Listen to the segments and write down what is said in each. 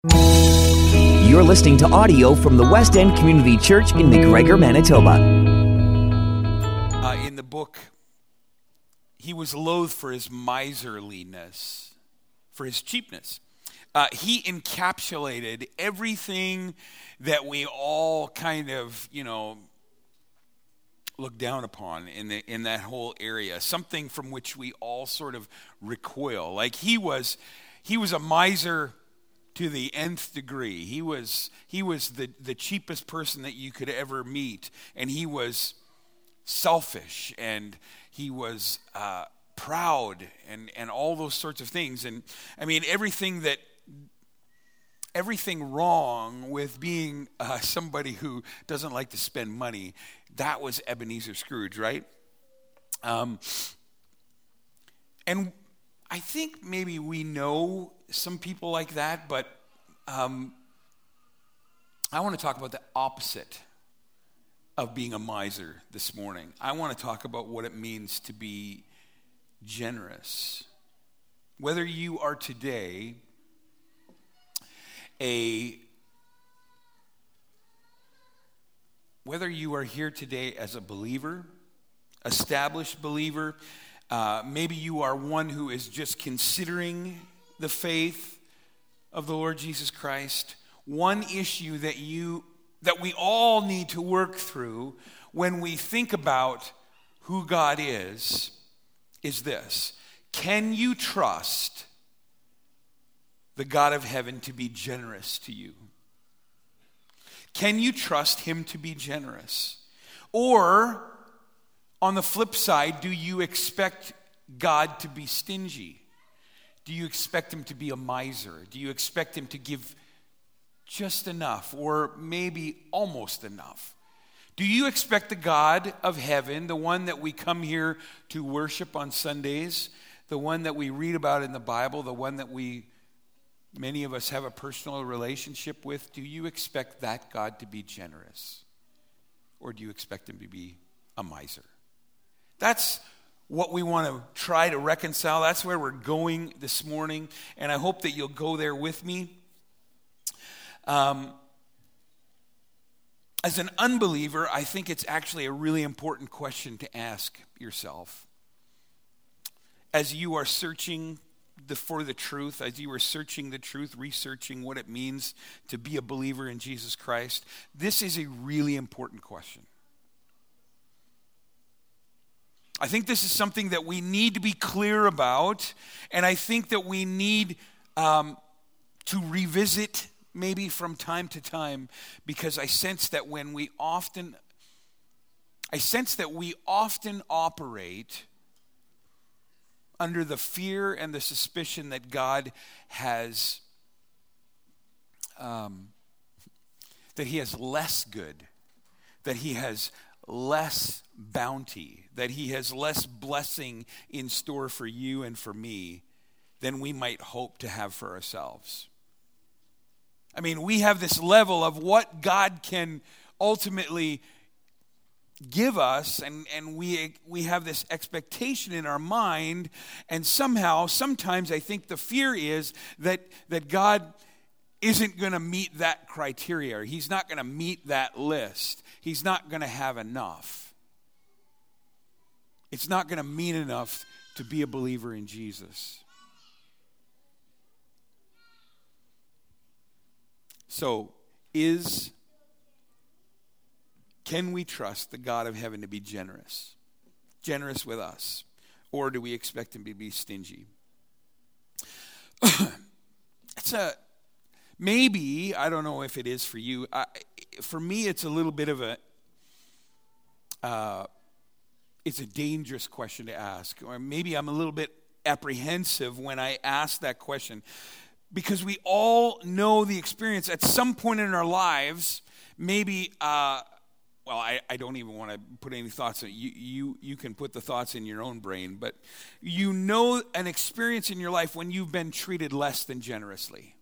You're listening to audio from the West End Community Church in McGregor, Manitoba. In the book, he was loathed for his miserliness, for his cheapness. He encapsulated everything that we all kind of, look down upon in that whole area, something from which we all sort of recoil. Like he was a miser to the nth degree. He was the cheapest person that you could ever meet, and he was selfish, and he was proud, and all those sorts of things. And I mean, everything wrong with being somebody who doesn't like to spend money. That was Ebenezer Scrooge, right? And I think maybe we know some people like that, but I want to talk about the opposite of being a miser this morning. I want to talk about what it means to be generous. Whether you are today whether you are here today as a believer, established believer, maybe you are one who is just considering the faith of the Lord Jesus Christ. One issue that we all need to work through when we think about who God is this: can you trust the God of heaven to be generous to you? Can you trust him to be generous? Or, on the flip side, do you expect God to be stingy? Do you expect him to be a miser? Do you expect him to give just enough, or maybe almost enough? Do you expect the God of heaven, the one that we come here to worship on Sundays, the one that we read about in the Bible, the one that many of us have a personal relationship with, do you expect that God to be generous? Or do you expect him to be a miser? That's what we want to try to reconcile. That's where we're going this morning, and I hope that you'll go there with me. As an unbeliever, I think it's actually a really important question to ask yourself. As you are searching for the truth, as you are searching the truth, researching what it means to be a believer in Jesus Christ, this is a really important question. I think this is something that we need to be clear about, and I think that we need to revisit maybe from time to time, because I sense that we often operate under the fear and the suspicion that God has, that he has less good, that he has less bounty, that he has less blessing in store for you and for me than we might hope to have for ourselves. I mean, we have this level of what God can ultimately give us, and we have this expectation in our mind, and sometimes I think the fear is that God isn't going to meet that criteria. He's not going to meet that list. He's not going to have enough. It's not going to mean enough to be a believer in Jesus. So, can we trust the God of heaven to be generous? Generous with us? Or do we expect him to be stingy? Maybe, I don't know if it is for you. For me, it's a little bit of it's a dangerous question to ask. Or maybe I'm a little bit apprehensive when I ask that question. Because we all know the experience at some point in our lives, maybe, I don't even want to put any thoughts in it. You can put the thoughts in your own brain, but you know an experience in your life when you've been treated less than generously.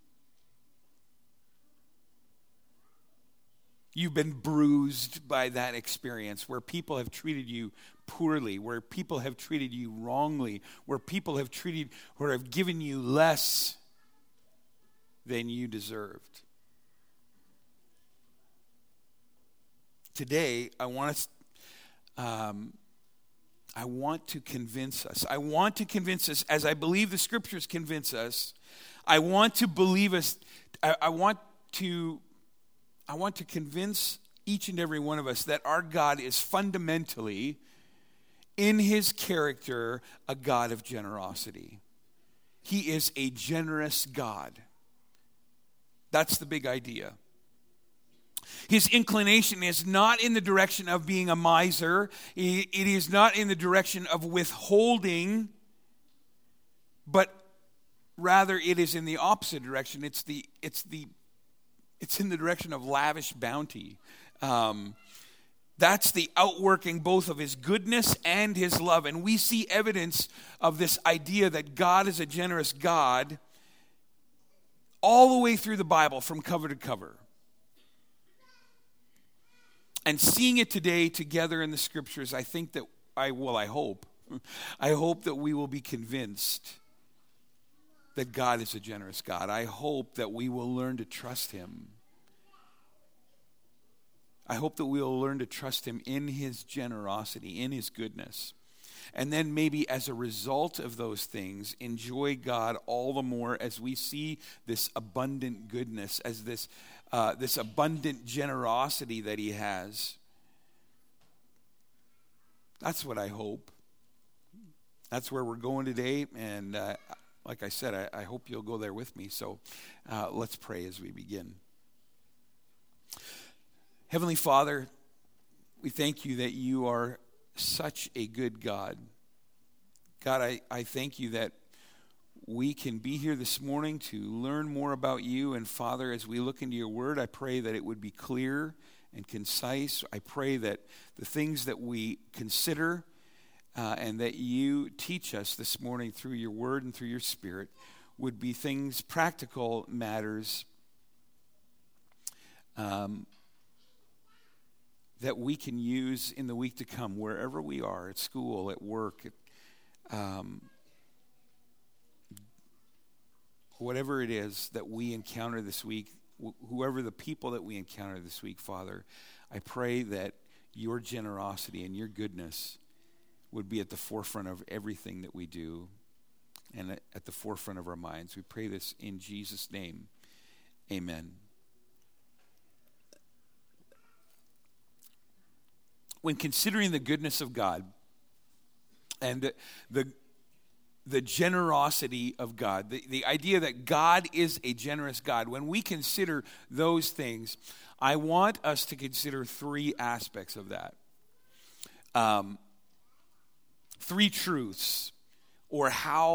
You've been bruised by that experience where people have treated you poorly, where people have treated you wrongly, where people have given you less than you deserved. Today, I want to convince us. I want to convince us, as I believe the Scriptures convince us. I want to believe us. I want to convince each and every one of us that our God is fundamentally, in his character, a God of generosity. He is a generous God. That's the big idea. His inclination is not in the direction of being a miser. It is not in the direction of withholding, but rather it is in the opposite direction. It's in the direction of lavish bounty. That's the outworking both of his goodness and his love. And we see evidence of this idea that God is a generous God all the way through the Bible from cover to cover. And seeing it today together in the Scriptures, I think that I hope that we will be convinced that God is a generous God. I hope that we will learn to trust him. I hope that we will learn to trust him in his generosity, in his goodness. And then maybe as a result of those things, enjoy God all the more as we see this abundant goodness, as this abundant generosity that he has. That's what I hope. That's where we're going today. And like I said, I hope you'll go there with me. So let's pray as we begin. Heavenly Father, we thank you that you are such a good God. God, I thank you that we can be here this morning to learn more about you. And Father, as we look into your word, I pray that it would be clear and concise. I pray that the things that we consider and that you teach us this morning through your word and through your Spirit would be things, practical matters that we can use in the week to come, wherever we are, at school, at work, whatever it is that we encounter this week, whoever the people that we encounter this week, Father, I pray that your generosity and your goodness would be at the forefront of everything that we do and at the forefront of our minds. We pray this in Jesus' name. Amen. When considering the goodness of God and the generosity of God, the idea that God is a generous God, when we consider those things, I want us to consider three aspects of that. Three truths, or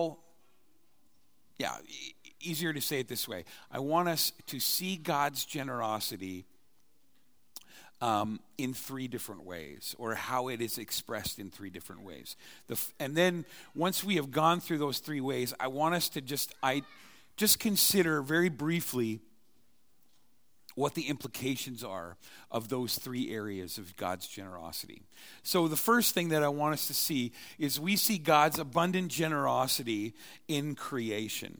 easier to say it this way. I want us to see God's generosity in three different ways, or how it is expressed in three different ways. And then once we have gone through those three ways, I want us to just consider very briefly what the implications are of those three areas of God's generosity. So the first thing that I want us to see is we see God's abundant generosity in creation.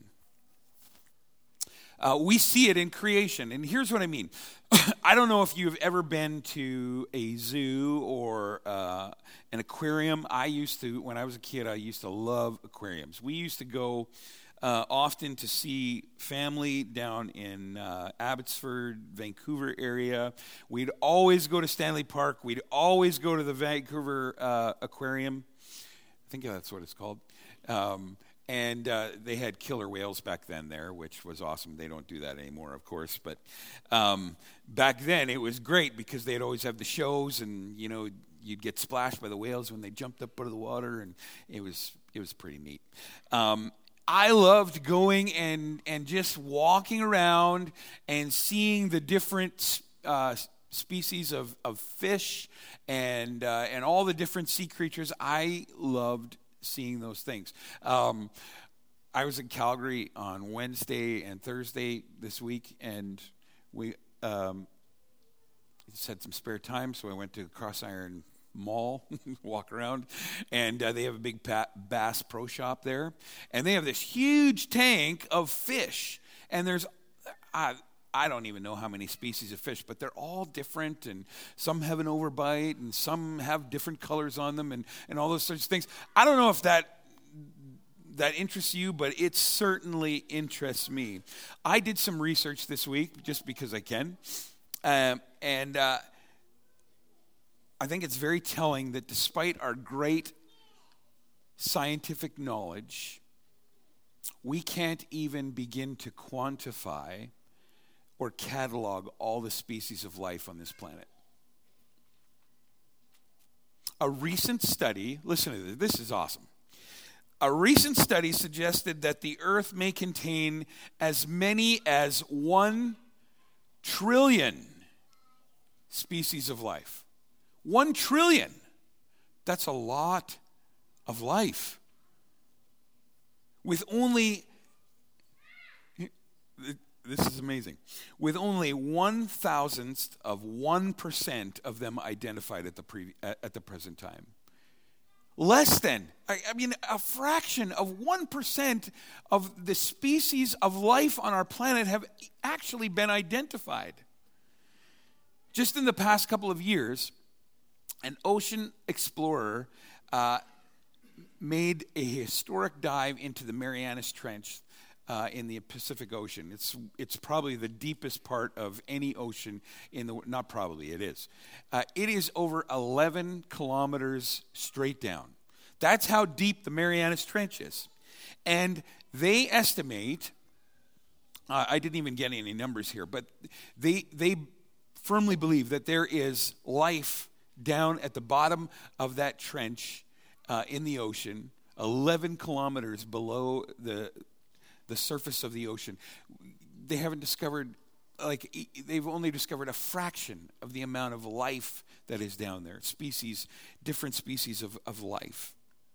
We see it in creation, and here's what I mean. I don't know if you've ever been to a zoo or an aquarium. When I was a kid, I used to love aquariums. We used to go often to see family down in Abbotsford, Vancouver area. We'd always go to Stanley Park. We'd always go to the Vancouver Aquarium. I think that's what it's called. And they had killer whales back then there, which was awesome. They don't do that anymore, of course. But back then, it was great because they'd always have the shows, and you'd get splashed by the whales when they jumped up out of the water, and it was pretty neat. I loved going and just walking around and seeing the different species of fish and all the different sea creatures. I loved seeing those things. I was in Calgary on Wednesday and Thursday this week, and we just had some spare time, so I went to Cross Iron Mall, walk around, and they have a big Bass Pro Shop there, and they have this huge tank of fish, and I don't even know how many species of fish, but they're all different, and some have an overbite, and some have different colors on them, and all those sorts of things. I don't know if that interests you, but it certainly interests me. I did some research this week, just because I can, and I think it's very telling that despite our great scientific knowledge, we can't even begin to quantify or catalog all the species of life on this planet. A recent study, listen to this is awesome. A recent study suggested that the earth may contain as many as 1 trillion species of life. 1 trillion. That's a lot of life. With only, this is amazing, with only 1,000th of 1% of them identified at the present time. Less than, a fraction of 1% of the species of life on our planet have actually been identified. Just in the past couple of years, an ocean explorer made a historic dive into the Marianas Trench in the Pacific Ocean. It's probably the deepest part of any ocean in the, not probably, it is. It is over 11 kilometers straight down. That's how deep the Marianas Trench is. And they estimate, I didn't even get any numbers here, but they firmly believe that there is life down at the bottom of that trench in the ocean, 11 kilometers below the surface of the ocean. They haven't discovered, they've only discovered a fraction of the amount of life that is down there. Different species of life.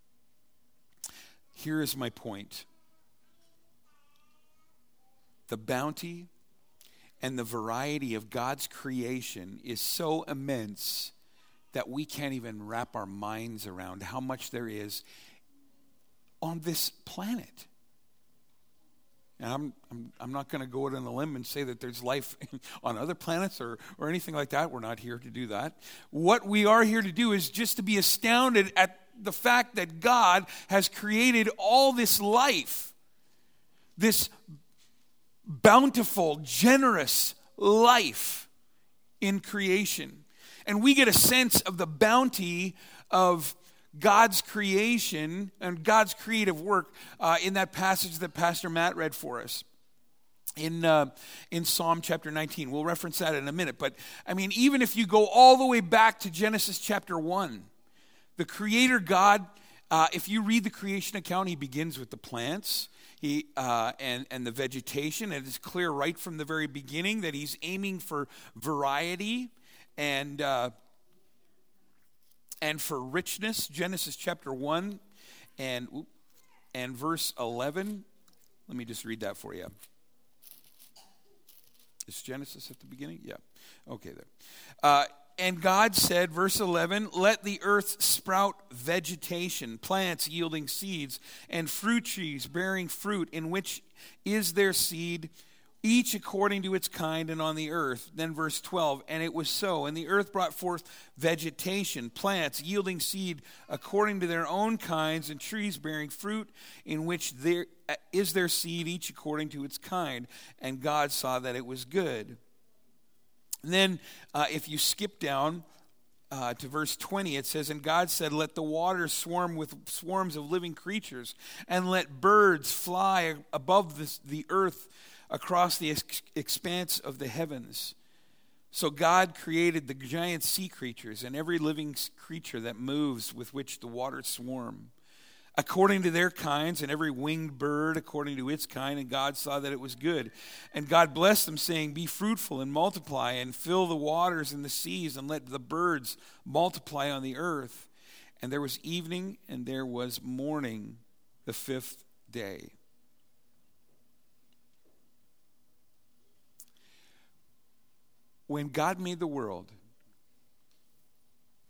Here is my point. The bounty and the variety of God's creation is so immense that we can't even wrap our minds around how much there is on this planet. And I'm not going to go out on a limb and say that there's life on other planets or anything like that. We're not here to do that. What we are here to do is just to be astounded at the fact that God has created all this life, this bountiful, generous life in creation. And we get a sense of the bounty of God's creation and God's creative work in that passage that Pastor Matt read for us in Psalm chapter 19. We'll reference that in a minute. But, even if you go all the way back to Genesis chapter 1, the Creator God, if you read the creation account, he begins with the plants and the vegetation. And it's clear right from the very beginning that he's aiming for variety and for richness. Genesis chapter 1 and verse 11. Let me just read that for you. Is Genesis at the beginning? Yeah. Okay, there. And God said, verse 11, let the earth sprout vegetation, plants yielding seeds, and fruit trees bearing fruit, in which is their seed, each according to its kind, and on the earth. Then verse 12, and it was so. And the earth brought forth vegetation, plants yielding seed according to their own kinds, and trees bearing fruit, in which there is their seed, each according to its kind. And God saw that it was good. And then if you skip down to verse 20, it says, and God said, let the waters swarm with swarms of living creatures, and let birds fly above the earth across the expanse of the heavens. So God created the giant sea creatures and every living creature that moves, with which the waters swarm, according to their kinds, and every winged bird according to its kind. And God saw that it was good. And God blessed them, saying, be fruitful and multiply, and fill the waters and the seas, and let the birds multiply on the earth. And there was evening and there was morning the 5th day. When God made the world,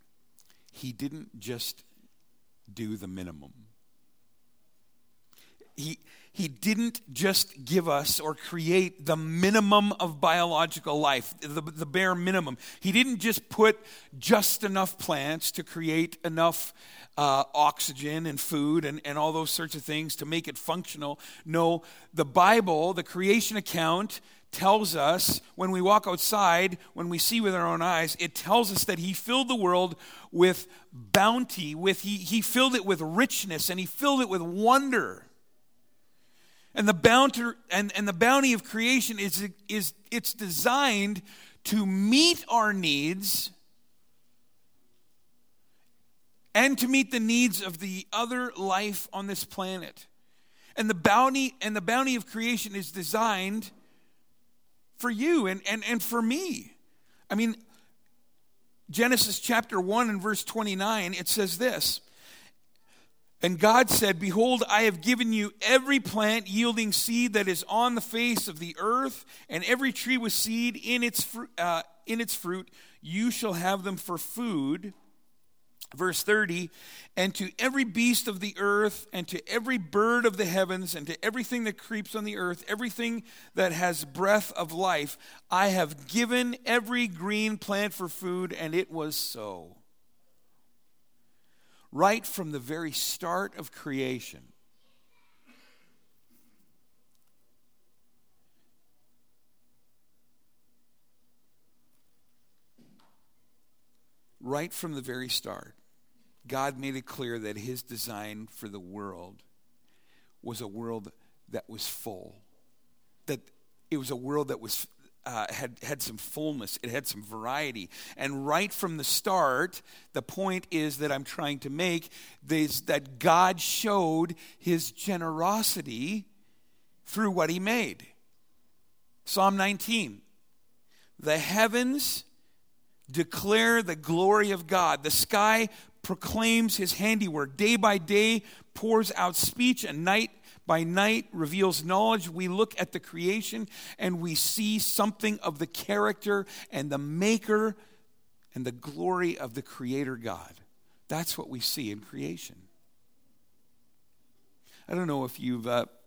he didn't just do the minimum. he didn't just give us or create the minimum of biological life, the bare minimum. He didn't just put just enough plants to create enough oxygen and food and all those sorts of things to make it functional. No, the Bible, the creation account, tells us when we walk outside, when we see with our own eyes, it tells us that he filled the world with bounty, he filled it with richness, and he filled it with wonder. And the bounty of creation it's designed to meet our needs and to meet the needs of the other life on this planet. And the bounty of creation is designed for you and for me. I mean, Genesis chapter 1 and verse 29, it says this, "And God said, Behold, I have given you every plant yielding seed that is on the face of the earth, and every tree with seed in its fruit. You shall have them for food." Verse 30, "And to every beast of the earth, and to every bird of the heavens, and to everything that creeps on the earth, everything that has breath of life, I have given every green plant for food," and it was so. Right from the very start of creation, God made it clear that his design for the world was a world that was full. That it was a world that was had some fullness. It had some variety. And right from the start, the point is that I'm trying to make is that God showed his generosity through what he made. Psalm 19. "The heavens declare the glory of God. The sky proclaims his handiwork. Day by day pours out speech, and night by night reveals knowledge." We look at the creation and we see something of the character and the maker and the glory of the Creator God. That's what we see in creation. I don't know if you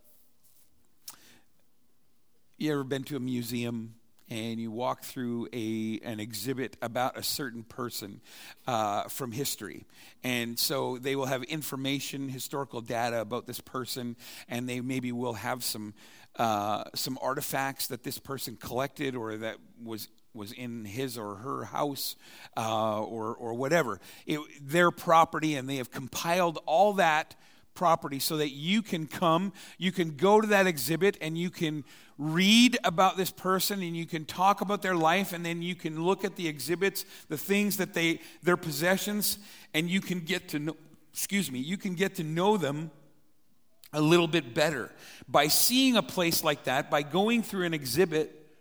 ever been to a museum and you walk through an exhibit about a certain person from history. And so they will have information, historical data about this person, and they maybe will have some artifacts that this person collected or that was in his or her house or whatever. Their property, and they have compiled all that property so that you can go to that exhibit and you can read about this person and you can talk about their life, and then you can look at the exhibits, the things that their possessions, and you can get to know them a little bit better. By seeing a place like that, by going through an exhibit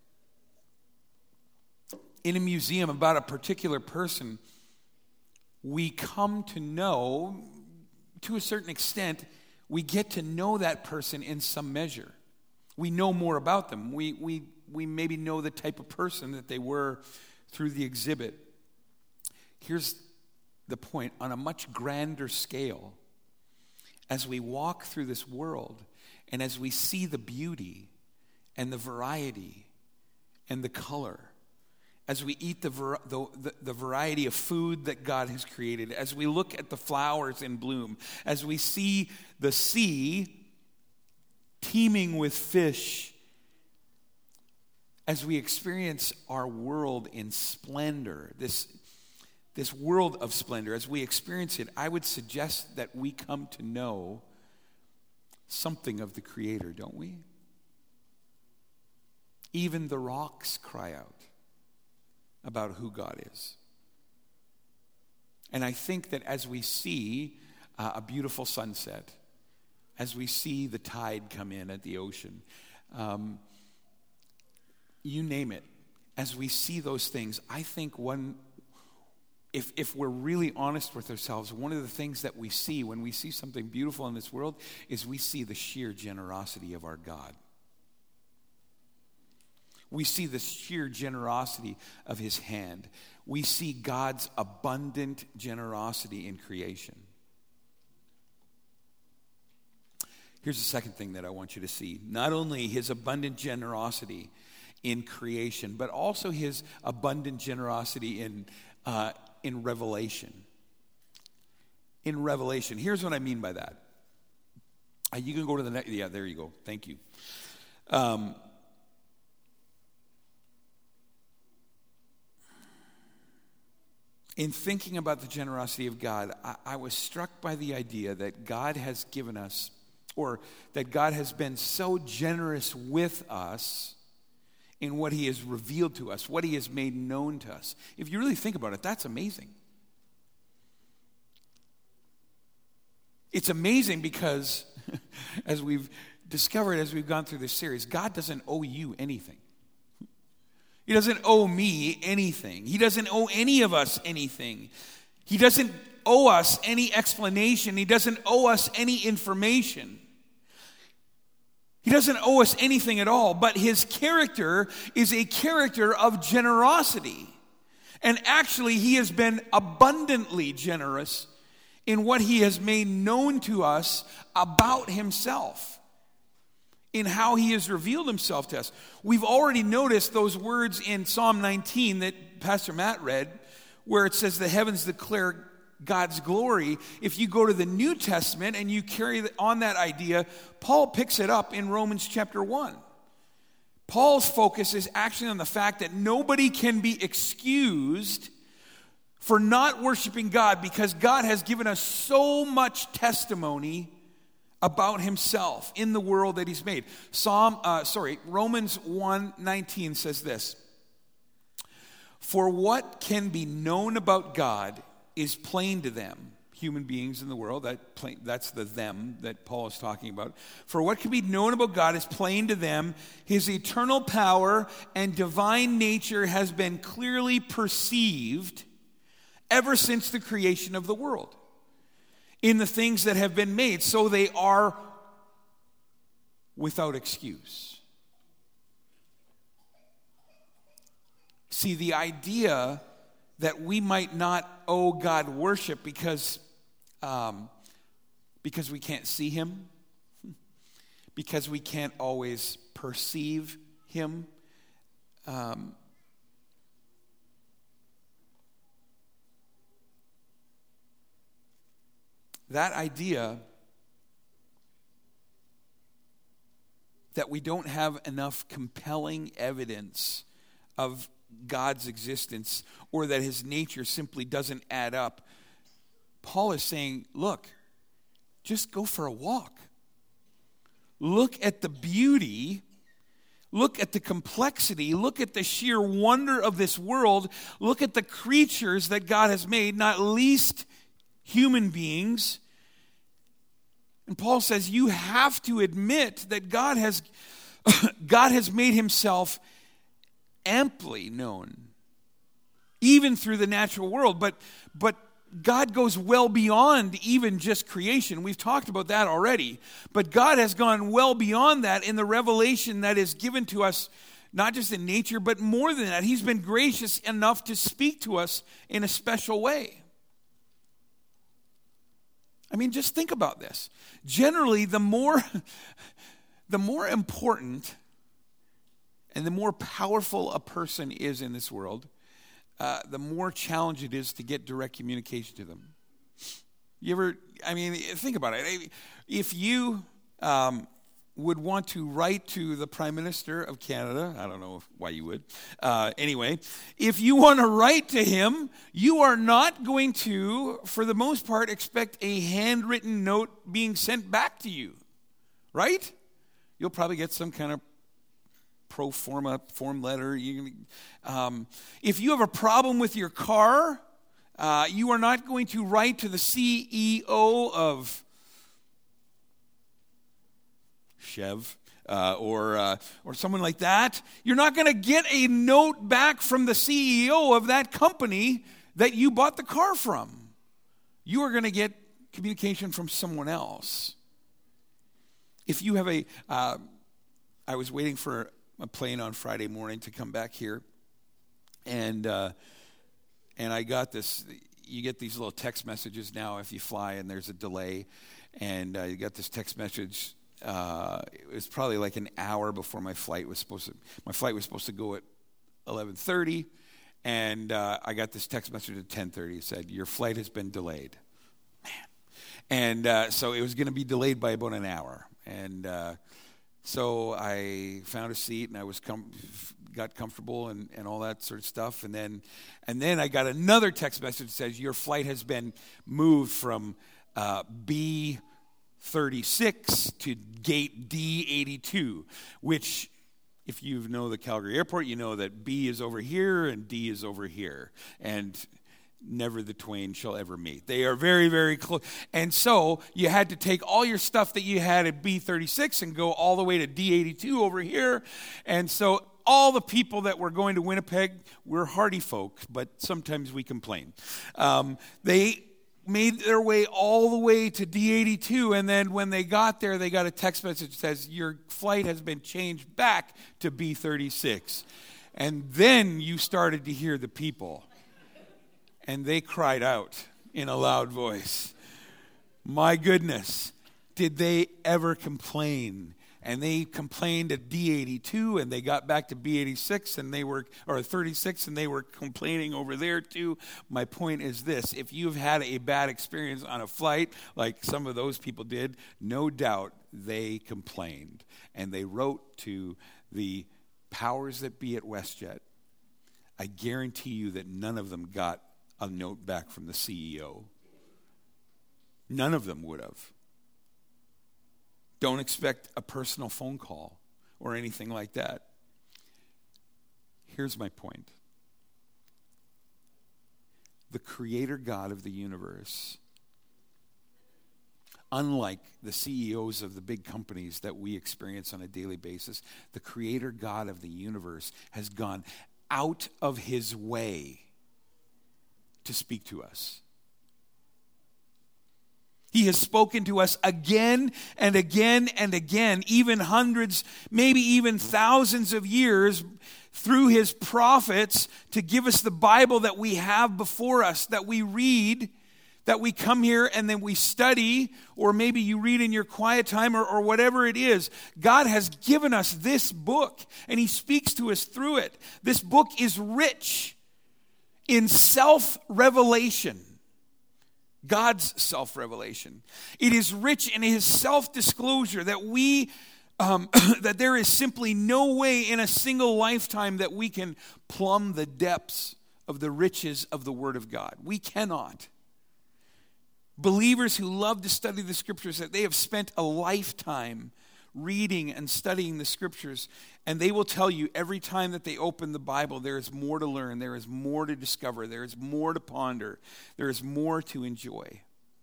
in a museum about a particular person, we come to know, to a certain extent, we get to know that person in some measure. We know more about them. We maybe know the type of person that they were through the exhibit. Here's the point. On a much grander scale, as we walk through this world and as we see the beauty and the variety and the color, as we eat the variety of food that God has created, as we look at the flowers in bloom, as we see the sea teeming with fish, as we experience our world in splendor, this world of splendor, as we experience it, I would suggest that we come to know something of the Creator, don't we? Even the rocks cry out about who God is. And I think that as we see a beautiful sunset, as we see the tide come in at the ocean, you name it, as we see those things, I think if we're really honest with ourselves, one of the things that we see when we see something beautiful in this world is we see the sheer generosity of our God. We see the sheer generosity of his hand. We see God's abundant generosity in creation. Here's the second thing that I want you to see. Not only his abundant generosity in creation, but also his abundant generosity in revelation. In revelation. Here's what I mean by that. You can go to the next. Yeah, there you go. Thank you. In thinking about the generosity of God, I was struck by the idea that God has given us, or that God has been so generous with us in what he has revealed to us, what he has made known to us. If you really think about it, that's amazing. It's amazing because, as we've discovered as we've gone through this series, God doesn't owe you anything. He doesn't owe me anything. He doesn't owe any of us anything. He doesn't owe us any explanation. He doesn't owe us any information. He doesn't owe us anything at all, but his character is a character of generosity. And actually, he has been abundantly generous in what he has made known to us about himself, in how he has revealed himself to us. We've already noticed those words in Psalm 19 that Pastor Matt read, where it says the heavens declare God's glory. If you go to the New Testament and you carry on that idea, Paul picks it up in Romans chapter 1. Paul's focus is actually on the fact that nobody can be excused for not worshiping God because God has given us so much testimony about himself in the world that he's made. Romans 1:19 says this: "For what can be known about God is plain to them," human beings in the world, that's the them that Paul is talking about. "For what can be known about God is plain to them. His eternal power and divine nature has been clearly perceived ever since the creation of the world in the things that have been made, so they are without excuse." See, the idea that we might not owe God worship because we can't see him, because we can't always perceive him, that idea that we don't have enough compelling evidence of God's existence, or that his nature simply doesn't add up, Paul is saying, look, just go for a walk. Look at the beauty, look at the complexity, look at the sheer wonder of this world, look at the creatures that God has made, not least human beings. And Paul says you have to admit that God has made himself amply known, even through the natural world. But God goes well beyond even just creation. We've talked about that already. But God has gone well beyond that in the revelation that is given to us, not just in nature, but more than that. He's been gracious enough to speak to us in a special way. I mean, just think about this. Generally, the more important and the more powerful a person is in this world, the more challenge it is to get direct communication to them. Think about it. If you would want to write to the Prime Minister of Canada, I don't know why you would. Anyway, if you want to write to him, you are not going to, for the most part, expect a handwritten note being sent back to you, right? You'll probably get some kind of pro forma form letter. If you have a problem with your car, you are not going to write to the CEO of Chev or someone like that. You're not going to get a note back from the CEO of that company that you bought the car from. You are going to get communication from someone else. If you have I was waiting for a plane on Friday morning to come back here, and I got this. You get these little text messages now if you fly and there's a delay, and you got this text message it was probably like an hour before my flight was supposed to go at 11:30, and I got this text message at 10:30. It said, "Your flight has been delayed." Man. And so it was going to be delayed by about an hour. And so I found a seat, and I got comfortable and all that sort of stuff. And then I got another text message that says, "Your flight has been moved from B36 to gate D82," which, if you know the Calgary airport, you know that B is over here and D is over here. And never the twain shall ever meet. They are very, very close. And so you had to take all your stuff that you had at B36 and go all the way to D82 over here. And so all the people that were going to Winnipeg were hardy folk, but sometimes we complain. They made their way all the way to D82, and then when they got there, they got a text message that says, "Your flight has been changed back to B36. And then you started to hear the people. And they cried out in a loud voice. My goodness, did they ever complain? And they complained at D82, and they got back to B86, and 36, and they were complaining over there too. My point is this: if you've had a bad experience on a flight, like some of those people did, no doubt they complained. And they wrote to the powers that be at WestJet. I guarantee you that none of them got a note back from the CEO. None of them would have. Don't expect a personal phone call or anything like that. Here's my point. The Creator God of the universe, unlike the CEOs of the big companies that we experience on a daily basis, the Creator God of the universe has gone out of his way to speak to us. He has spoken to us again and again and again, even hundreds, maybe even thousands of years through his prophets to give us the Bible that we have before us, that we read, that we come here and then we study, or maybe you read in your quiet time or whatever it is. God has given us this book, and he speaks to us through it. This book is rich in self-revelation, God's self-revelation. It is rich in his self-disclosure that that there is simply no way in a single lifetime that we can plumb the depths of the riches of the Word of God. We cannot. Believers who love to study the Scriptures, that they have spent a lifetime reading and studying the Scriptures, and they will tell you every time that they open the Bible, there is more to learn, there is more to discover, there is more to ponder, there is more to enjoy.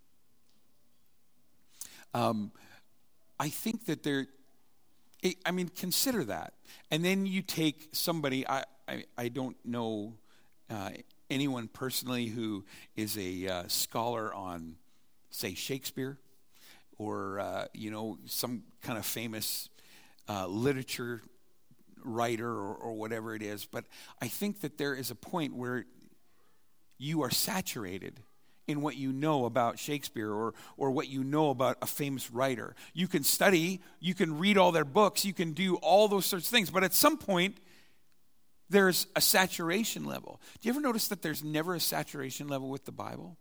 I think that consider that. And then you take somebody, I don't know anyone personally who is a scholar on, say, Shakespeare, or some kind of famous literature writer or whatever it is. But I think that there is a point where you are saturated in what you know about Shakespeare or what you know about a famous writer. You can study, you can read all their books, you can do all those sorts of things. But at some point, there's a saturation level. Do you ever notice that there's never a saturation level with the Bible?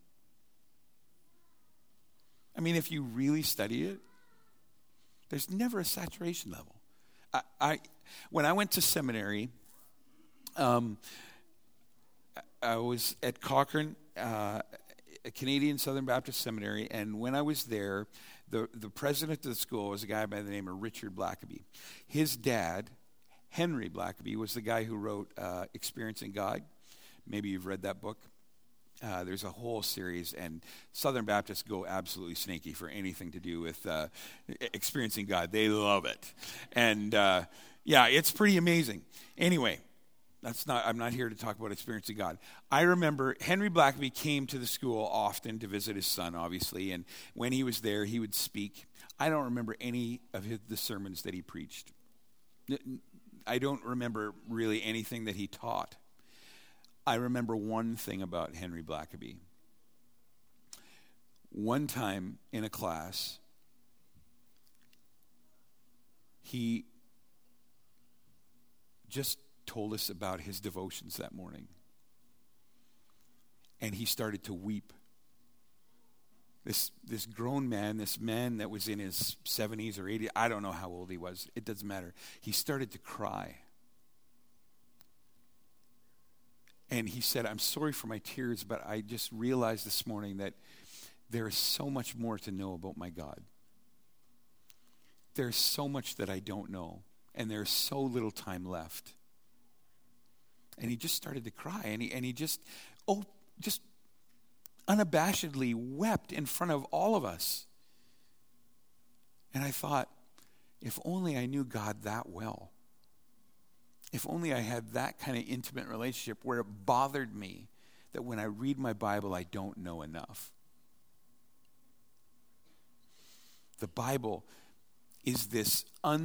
I mean, if you really study it, there's never a saturation level. When I went to seminary, I was at Cochrane, a Canadian Southern Baptist Seminary, and when I was there, the president of the school was a guy by the name of Richard Blackaby. His dad, Henry Blackaby, was the guy who wrote Experiencing God. Maybe you've read that book. There's a whole series, and Southern Baptists go absolutely snaky for anything to do with experiencing God. They love it. And it's pretty amazing. Anyway, I'm not here to talk about experiencing God. I remember Henry Blackaby came to the school often to visit his son, obviously, and when he was there, he would speak. I don't remember any of the sermons that he preached. I don't remember really anything that he taught. I remember one thing about Henry Blackaby. One time in a class, he just told us about his devotions that morning. And he started to weep. This grown man, this man that was in his 70s or 80s, I don't know how old he was. It doesn't matter. He started to cry. And he said, I'm sorry for my tears, but I just realized this morning that there is so much more to know about my God. There's so much that I don't know, and there's so little time left. And he just started to cry, and he just unabashedly wept in front of all of us. And I thought, if only I knew God that well. If only I had that kind of intimate relationship where it bothered me that when I read my Bible, I don't know enough. The Bible is this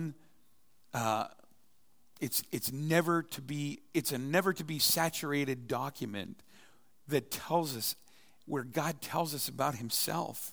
it's a never to be saturated document that tells us, where God tells us about himself.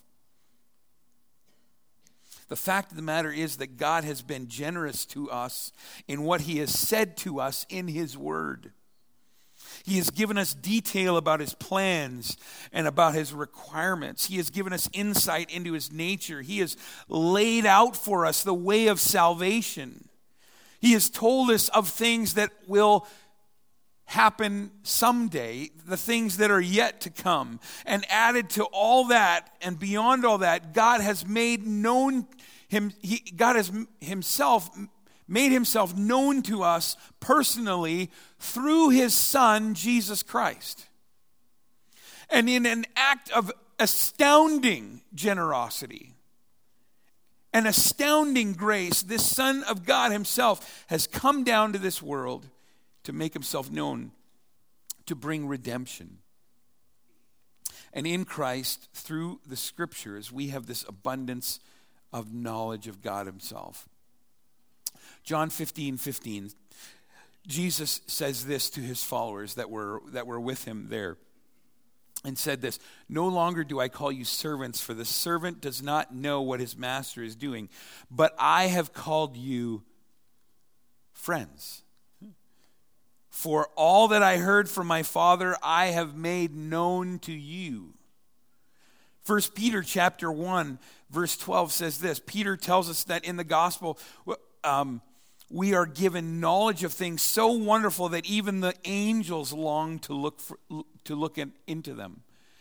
The fact of the matter is that God has been generous to us in what he has said to us in his word. He has given us detail about his plans and about his requirements. He has given us insight into his nature. He has laid out for us the way of salvation. He has told us of things that will happen someday, the things that are yet to come. And added to all that and beyond all that, God has made known God has himself made himself known to us personally through his Son, Jesus Christ. And in an act of astounding generosity, an astounding grace, this Son of God himself has come down to this world to make himself known, to bring redemption. And in Christ, through the Scriptures, we have this abundance of knowledge of God himself. John 15:15, Jesus says this to his followers that were with him there, and said this, "No longer do I call you servants, for the servant does not know what his master is doing, but I have called you friends. For all that I heard from my Father, I have made known to you." 1 Peter chapter 1, verse 12 says this. Peter tells us that in the gospel, we are given knowledge of things so wonderful that even the angels long to look into them.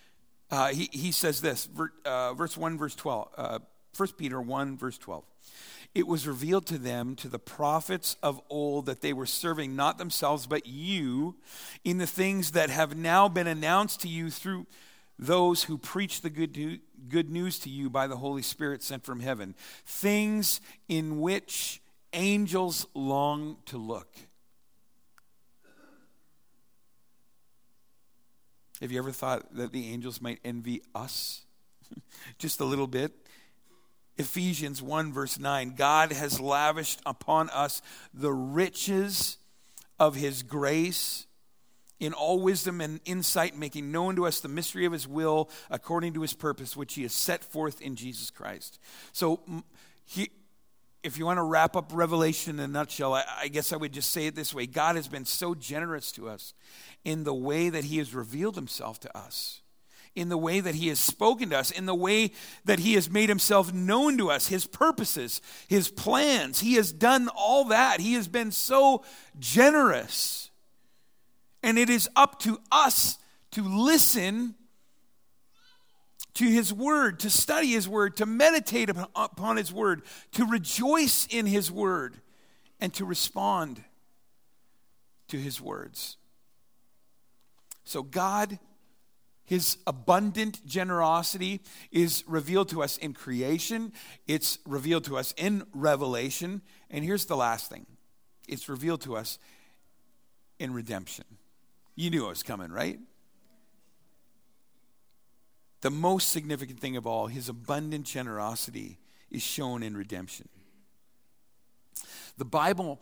He says this, verse 1, verse 12, 1 Peter 1, verse 12. "It was revealed to them, to the prophets of old, that they were serving not themselves but you in the things that have now been announced to you through those who preach the good news to you by the Holy Spirit sent from heaven, things in which angels long to look." Have you ever thought that the angels might envy us? Just a little bit. Ephesians 1 verse 9, "God has lavished upon us the riches of his grace in all wisdom and insight, making known to us the mystery of his will according to his purpose, which he has set forth in Jesus Christ." So if you want to wrap up Revelation in a nutshell, I guess I would just say it this way. God has been so generous to us in the way that he has revealed himself to us, in the way that he has spoken to us, in the way that he has made himself known to us, his purposes, his plans. He has done all that. He has been so generous. And it is up to us to listen to his word, to study his word, to meditate upon his word, to rejoice in his word, and to respond to his words. So God, his abundant generosity is revealed to us in creation. It's revealed to us in Revelation. And here's the last thing. It's revealed to us in redemption. You knew it was coming, right? The most significant thing of all, his abundant generosity is shown in redemption. The Bible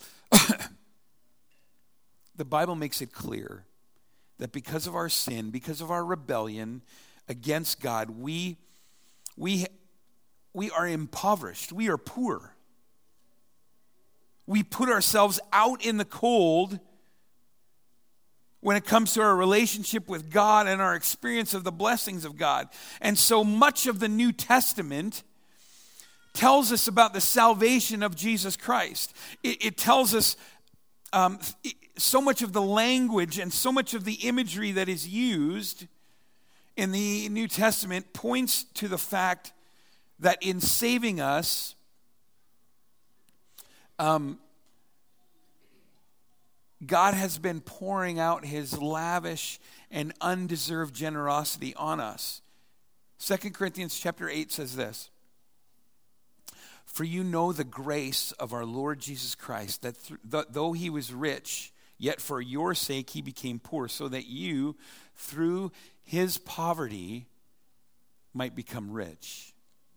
makes it clear that because of our sin, because of our rebellion against God, we are impoverished. We are poor. we put ourselves out in the cold when it comes to our relationship with God and our experience of the blessings of God. And so much of the New Testament tells us about the salvation of Jesus Christ. It tells us so much of the language and so much of the imagery that is used in the New Testament points to the fact that in saving us, God has been pouring out his lavish and undeserved generosity on us. 2 Corinthians chapter 8 says this, "For you know the grace of our Lord Jesus Christ, that though he was rich, yet for your sake he became poor, so that you, through his poverty, might become rich."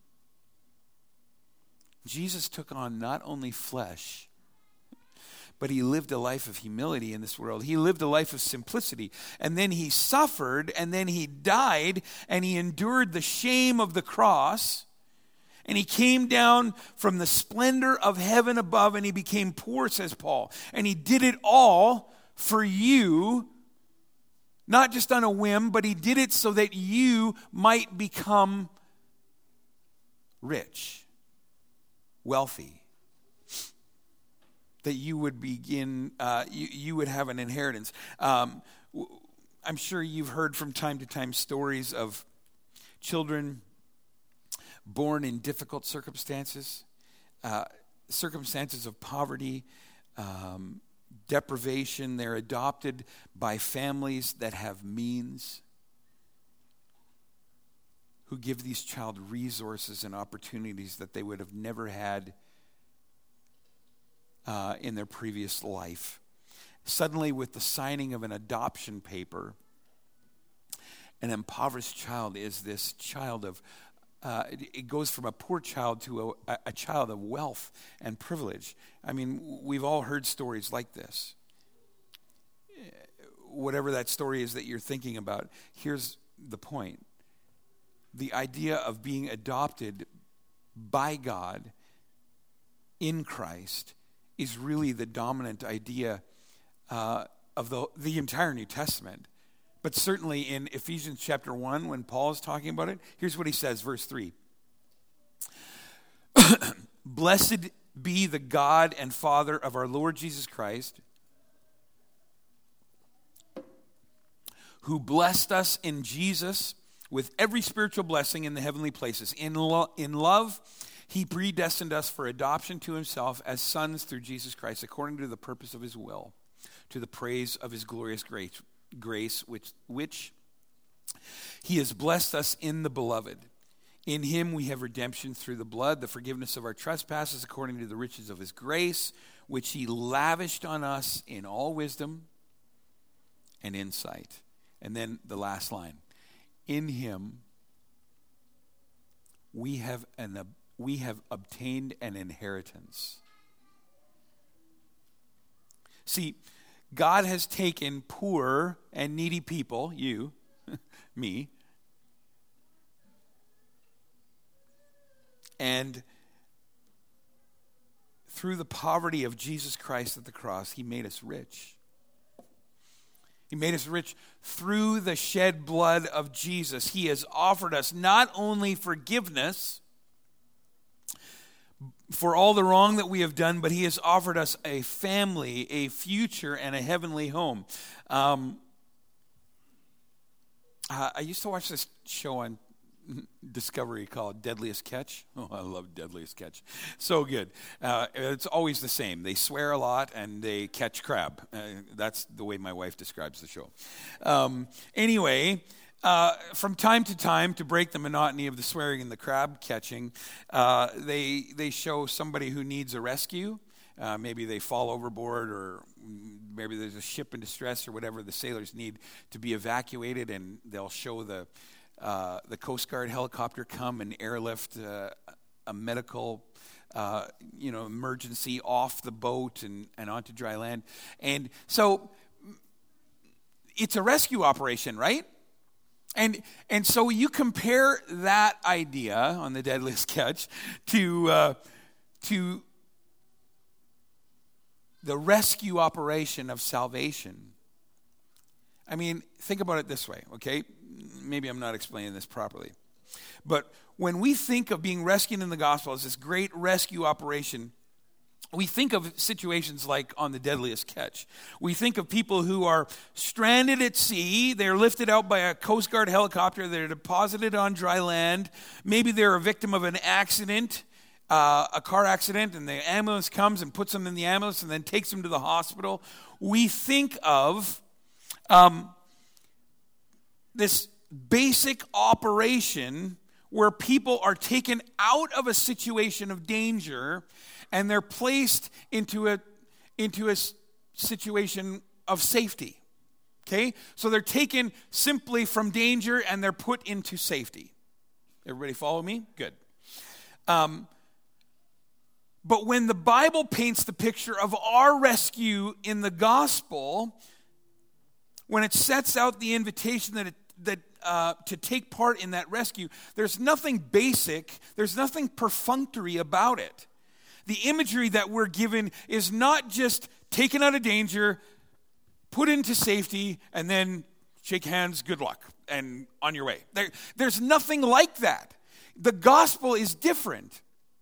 Jesus took on not only flesh, but he lived a life of humility in this world. He lived a life of simplicity. And then he suffered, and then he died, and he endured the shame of the cross. And he came down from the splendor of heaven above, and he became poor, says Paul. And he did it all for you, not just on a whim, but he did it so that you might become rich, wealthy, that you would begin, you would have an inheritance. I'm sure you've heard from time to time stories of children born in difficult circumstances, circumstances of poverty, deprivation. They're adopted by families that have means, who give these child resources and opportunities that they would have never had in their previous life. Suddenly, with the signing of an adoption paper, an impoverished child is this child of, it goes from a poor child to a child of wealth and privilege. I mean, we've all heard stories like this. Whatever that story is that you're thinking about, here's the point. The idea of being adopted by God in Christ is really the dominant idea of the entire New Testament. But certainly in Ephesians chapter 1, when Paul is talking about it, here's what he says, verse 3. "Blessed be the God and Father of our Lord Jesus Christ, who blessed us in Jesus with every spiritual blessing in the heavenly places. In love, he predestined us for adoption to himself as sons through Jesus Christ, according to the purpose of his will, to the praise of his glorious grace which he has blessed us in the beloved. In him we have redemption through the blood, the forgiveness of our trespasses, according to the riches of his grace, which he lavished on us in all wisdom and insight." And then the last line, "In him we have obtained an inheritance." See, God has taken poor and needy people, you, me, and through the poverty of Jesus Christ at the cross, he made us rich. He made us rich through the shed blood of Jesus. He has offered us not only forgiveness for all the wrong that we have done, but he has offered us a family, a future, and a heavenly home. I used to watch this show on Discovery called Deadliest Catch. Oh, I love Deadliest Catch. So good. It's always the same. They swear a lot and they catch crab. That's the way my wife describes the show. Anyway, from time to time, to break the monotony of the swearing and the crab catching, they show somebody who needs a rescue. Maybe they fall overboard, or maybe there's a ship in distress, or whatever the sailors need to be evacuated, and they'll show the Coast Guard helicopter come and airlift a medical emergency off the boat and onto dry land. And so it's a rescue operation, right? And so you compare that idea on the Deadliest Catch to the rescue operation of salvation. I mean, think about it this way, okay? Maybe I'm not explaining this properly. But when we think of being rescued in the gospel as this great rescue operation, we think of situations like on the Deadliest Catch. We think of people who are stranded at sea. They're lifted out by a Coast Guard helicopter. They're deposited on dry land. Maybe they're a victim of an accident, a car accident, and the ambulance comes and puts them in the ambulance and then takes them to the hospital. We think of this basic operation where people are taken out of a situation of danger and they're placed into a situation of safety. Okay? So they're taken simply from danger and they're put into safety. Everybody follow me? Good. But when the Bible paints the picture of our rescue in the gospel, when it sets out the invitation to take part in that rescue, there's nothing basic, there's nothing perfunctory about it. The imagery that we're given is not just taken out of danger, put into safety, and then shake hands, good luck, and on your way. There's nothing like that. The gospel is different.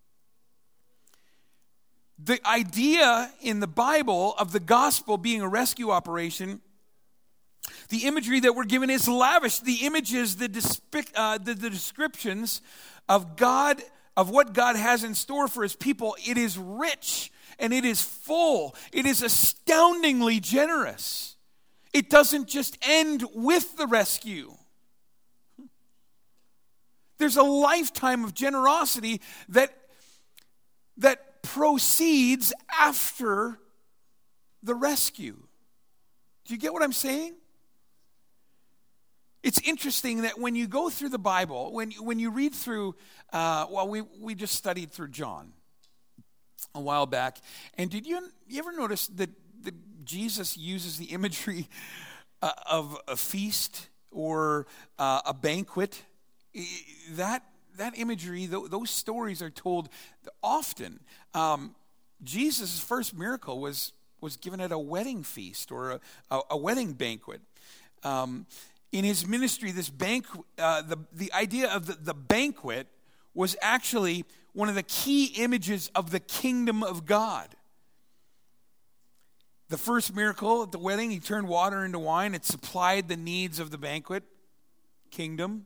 The idea in the Bible of the gospel being a rescue operation, the imagery that we're given is lavish. The images, the descriptions of God, of what God has in store for his people, it is rich and it is full. It is astoundingly generous. It doesn't just end with the rescue. There's a lifetime of generosity that proceeds after the rescue. Do you get what I'm saying? It's interesting that when you go through the Bible, when you read through, we just studied through John a while back, and did you ever notice that Jesus uses the imagery of a feast or a banquet? That imagery, those stories are told often. Jesus' first miracle was given at a wedding feast or a wedding banquet. In his ministry, this banquet, the idea of the banquet was actually one of the key images of the kingdom of God. The first miracle at the wedding, he turned water into wine. It supplied the needs of the banquet kingdom.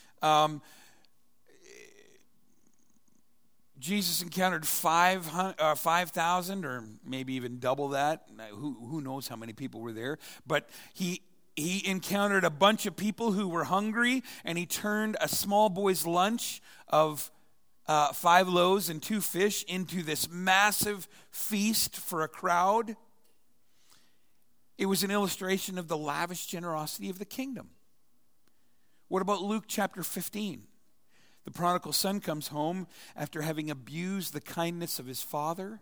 Jesus encountered 5,000 or maybe even double that. Who knows how many people were there. But he encountered a bunch of people who were hungry, and he turned a small boy's lunch of 5 loaves and 2 fish into this massive feast for a crowd. It was an illustration of the lavish generosity of the kingdom. What about Luke chapter 15? The prodigal son comes home after having abused the kindness of his father.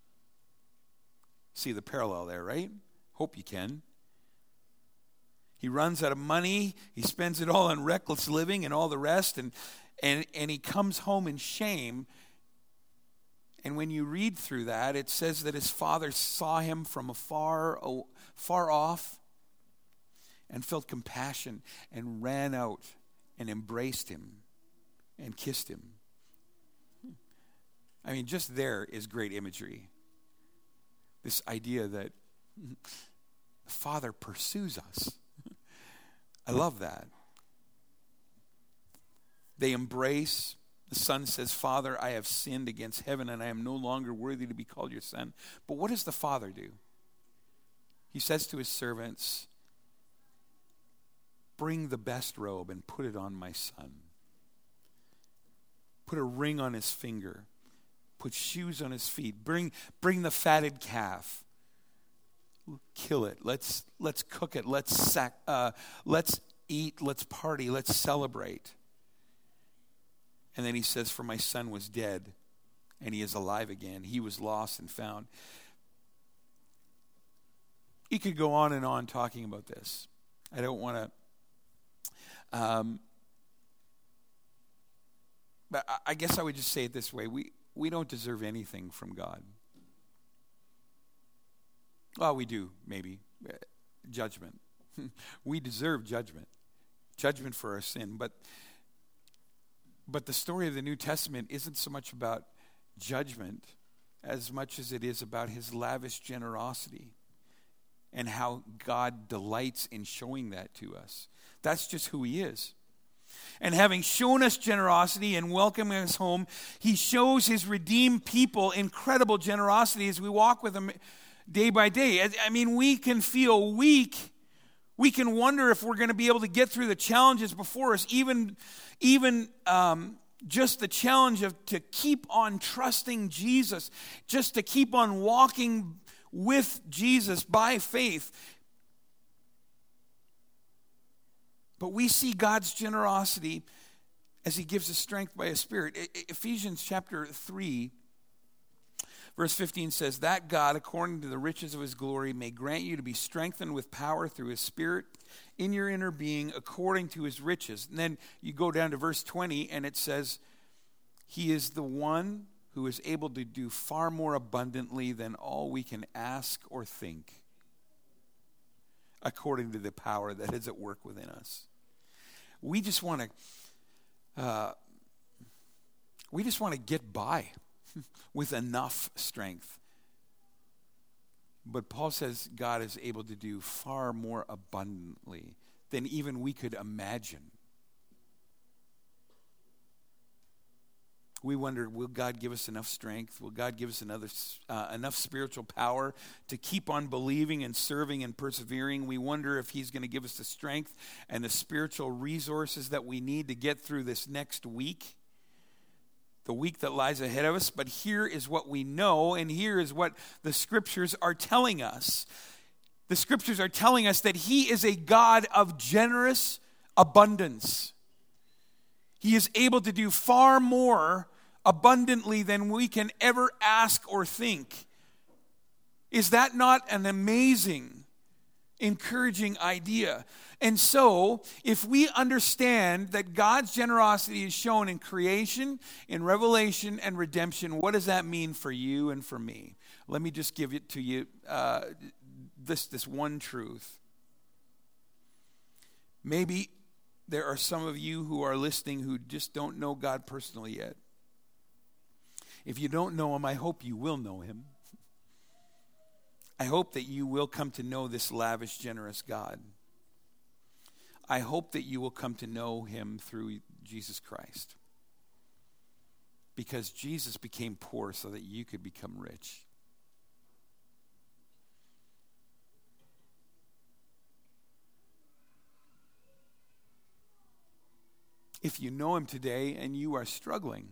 See the parallel there, right? Hope you can. He runs out of money. He spends it all on reckless living and all the rest. And he comes home in shame. And when you read through that, it says that his father saw him from far off and felt compassion and ran out and embraced him and kissed him. I mean, just there is great imagery. This idea that the Father pursues us. I love that. They embrace. The son says, Father, I have sinned against heaven and I am no longer worthy to be called your son. But what does the father do? He says to his servants, bring the best robe and put it on my son. Put a ring on his finger. Put shoes on his feet. Bring the fatted calf. Kill it. Let's cook it. Let's eat. Let's party. Let's celebrate. And then he says, for my son was dead, and he is alive again. He was lost and found. He could go on and on talking about this. I don't want to... But I guess I would just say it this way. We don't deserve anything from God. Well, we do, maybe. Judgment. We deserve judgment. Judgment for our sin. But the story of the New Testament isn't so much about judgment as much as it is about his lavish generosity and how God delights in showing that to us. That's just who he is. And having shown us generosity and welcoming us home, he shows his redeemed people incredible generosity as we walk with him day by day. I mean, we can feel weak. We can wonder if we're going to be able to get through the challenges before us, even just the challenge of to keep on trusting Jesus, just to keep on walking with Jesus by faith. But we see God's generosity as he gives us strength by his Spirit. Ephesians chapter 3, verse 15 says, that God, according to the riches of his glory, may grant you to be strengthened with power through his Spirit in your inner being, according to his riches. And then you go down to verse 20, and it says, he is the one who is able to do far more abundantly than all we can ask or think, according to the power that is at work within us. We just want to get by with enough strength. But Paul says God is able to do far more abundantly than even we could imagine. We wonder, will God give us enough strength? Will God give us enough spiritual power to keep on believing and serving and persevering? We wonder if he's going to give us the strength and the spiritual resources that we need to get through this next week, the week that lies ahead of us. But here is what we know, and here is what the Scriptures are telling us. The Scriptures are telling us that he is a God of generous abundance. He is able to do far more abundantly than we can ever ask or think. Is that not an amazing, encouraging idea? And so, if we understand that God's generosity is shown in creation, in revelation, and redemption, what does that mean for you and for me? Let me just give it to you, this one truth. Maybe there are some of you who are listening who just don't know God personally yet. If you don't know him, I hope you will know him. I hope that you will come to know this lavish, generous God. I hope that you will come to know him through Jesus Christ. Because Jesus became poor so that you could become rich. If you know him today and you are struggling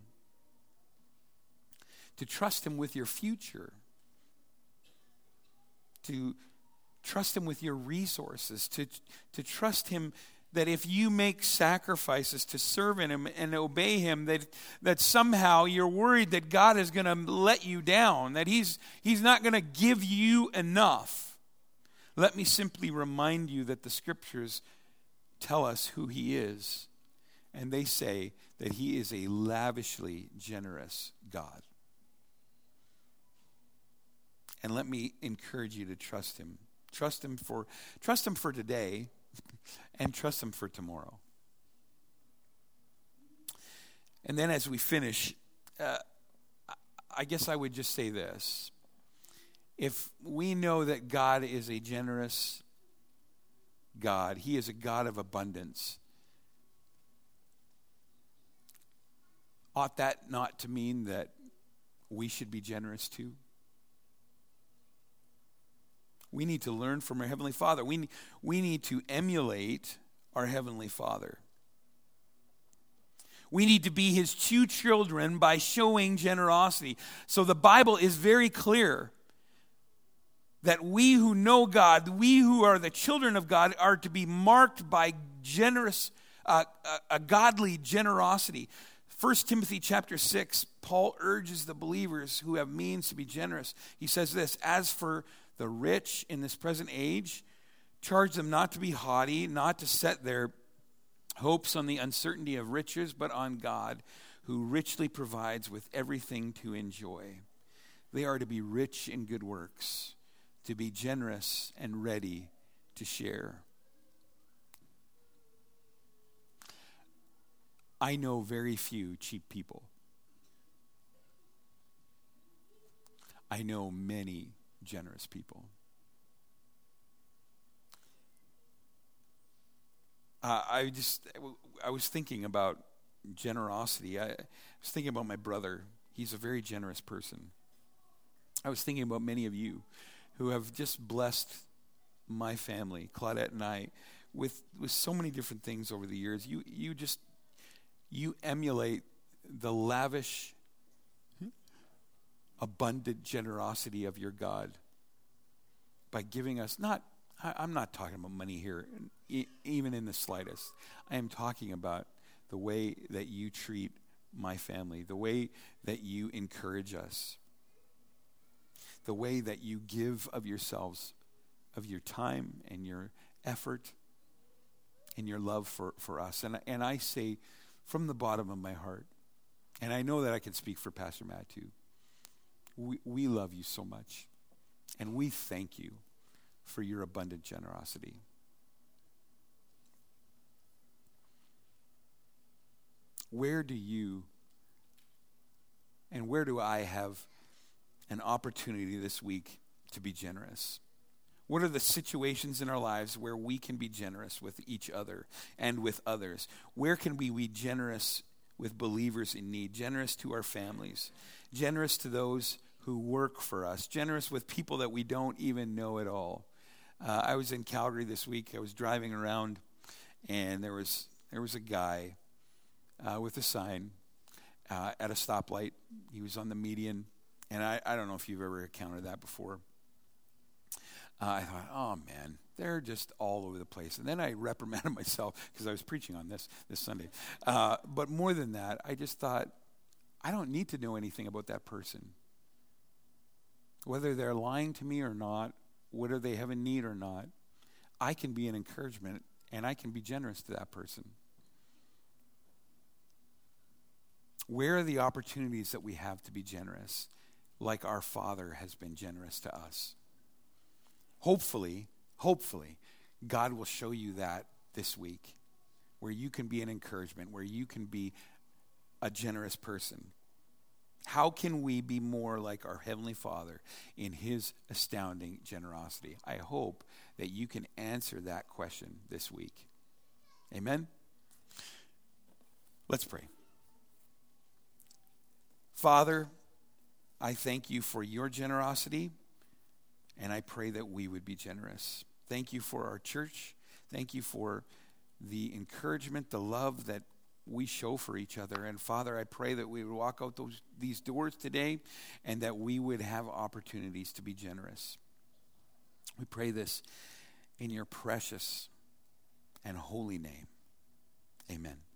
to trust him with your future, to trust him with your resources, to trust him that if you make sacrifices to serve in him and obey him, that somehow you're worried that God is going to let you down, that he's not going to give you enough. Let me simply remind you that the Scriptures tell us who he is. And they say that he is a lavishly generous God. And let me encourage you to trust him. Trust him for today and trust him for tomorrow. And then as we finish, I guess I would just say this. If we know that God is a generous God, he is a God of abundance, ought that not to mean that we should be generous too? We need to learn from our Heavenly Father. We need to emulate our Heavenly Father. We need to be his true children by showing generosity. So the Bible is very clear that we who know God, we who are the children of God, are to be marked by a godly generosity. 1 Timothy chapter 6, Paul urges the believers who have means to be generous. He says this, as for the rich in this present age, charge them not to be haughty, not to set their hopes on the uncertainty of riches, but on God, who richly provides with everything to enjoy. They are to be rich in good works, to be generous and ready to share. I know very few cheap people. I know many generous people. I was thinking about generosity. I was thinking about my brother. He's a very generous person. I was thinking about many of you who have just blessed my family, Claudette and I, with so many different things over the years. You emulate the lavish, abundant generosity of your God by giving us I'm not talking about money here, even in the slightest. I am talking about the way that you treat my family, the way that you encourage us, the way that you give of yourselves, of your time and your effort and your love for us. And I say from the bottom of my heart, and I know that I can speak for Pastor Matt too, we love you so much, and we thank you for your abundant generosity. Where do I have an opportunity this week to be generous? What are the situations in our lives where we can be generous with each other and with others? Where can we be generous with believers in need, generous to our families, generous to those who work for us, generous with people that we don't even know at all? I was in Calgary this week. I was driving around, and there was a guy with a sign at a stoplight. He was on the median, and I don't know if you've ever encountered that before. I thought, oh man, they're just all over the place. And then I reprimanded myself because I was preaching on this Sunday. But more than that, I just thought, I don't need to know anything about that person. Whether they're lying to me or not, whether they have a need or not, I can be an encouragement and I can be generous to that person. Where are the opportunities that we have to be generous, like our Father has been generous to us? Hopefully, God will show you that this week, where you can be an encouragement, where you can be a generous person. How can we be more like our Heavenly Father in His astounding generosity? I hope that you can answer that question this week. Amen? Let's pray. Father, I thank you for your generosity, and I pray that we would be generous. Thank you for our church. Thank you for the encouragement, the love that we show for each other. And Father, I pray that we would walk out these doors today and that we would have opportunities to be generous. We pray this in your precious and holy name. Amen.